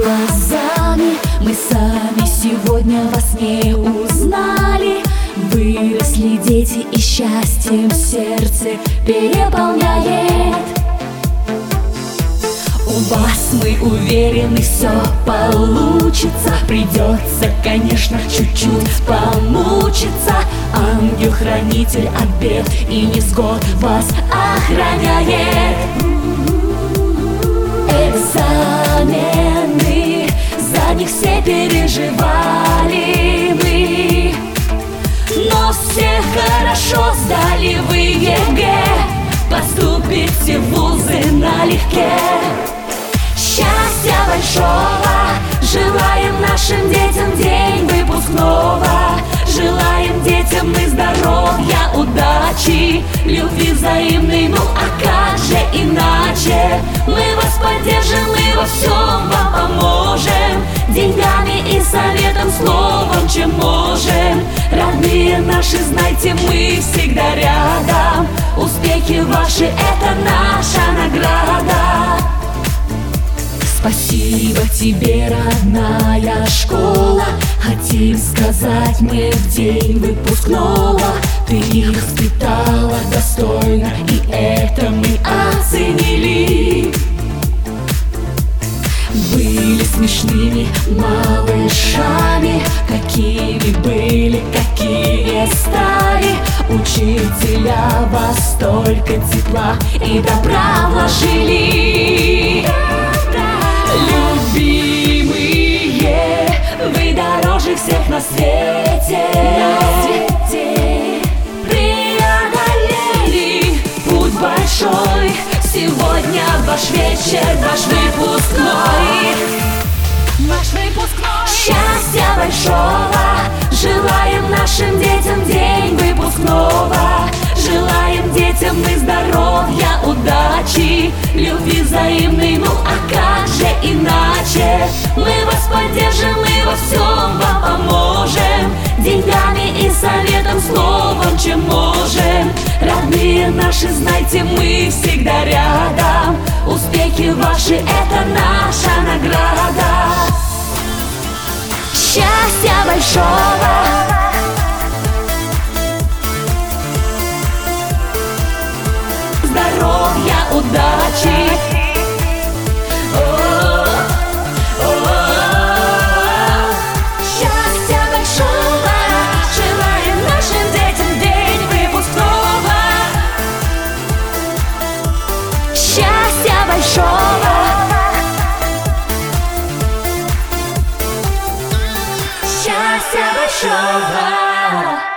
глазами. Мы сами сегодня вас не узнали. Выросли дети, и счастьем сердце переполняет. У вас, мы уверены, все получится. Придется, конечно, чуть-чуть помучиться. Ангел-хранитель от бед и невзгод вас охраняет. Экзамены, за них все переживали мы, но все хорошо сдали вы ЕГЭ. Поступите в вузы налегке. Счастья большого желаем нашим детям день выпускного. Желаем детям мы здоровья, удачи, любви взаимной. Ну а как же иначе? Мы вас поддержим, мы во всем вам поможем. Деньгами и советом, словом, чем можем. Родные наши, знайте, мы всегда рядом. Успехи ваши — это наша награда. Спасибо тебе, родная школа. Хотим сказать мы в день выпускного. Ты их воспитала достойно, и это мы оценили. Были смешными малышами, какими были, какие стали. Учителя вас столько тепла и добра вложили. Любимые, вы дороже всех на свете. Преодолели путь большой. Сегодня ваш вечер, ваш выпускной. Счастья большого желаем нашим детям день выпускного. Желаем детям мы здоровья, удачи, любви взаимной. Ну а как же иначе? Мы вас поддержим, мы во всем вам поможем. Деньгами и советом, словом, чем можем. Родные наши, знайте, мы всегда рядом. Успехи ваши — это наша награда. Счастья большого, здоровья, удачи. Счастья большого желаем нашим детям день выпускного. Счастья большого, счастья большого.